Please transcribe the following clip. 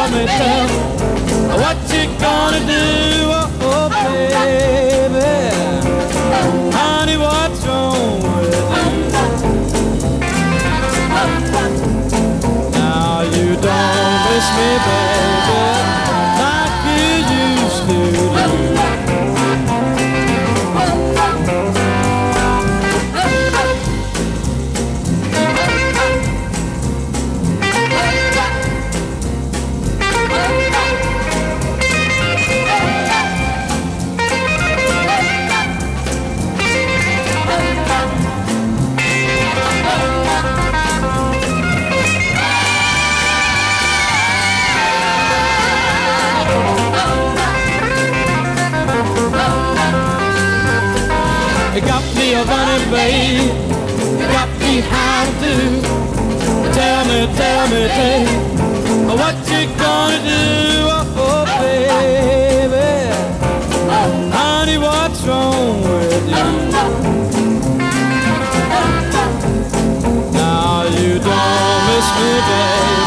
tell me, what you gonna do, oh baby? Honey, what's wrong with you? Now you don't miss me, baby, like you used to do. You got me a running, babe. You got me how to do. Tell me, what you gonna do, oh baby? Honey, what's wrong with you? Now you don't miss me, babe.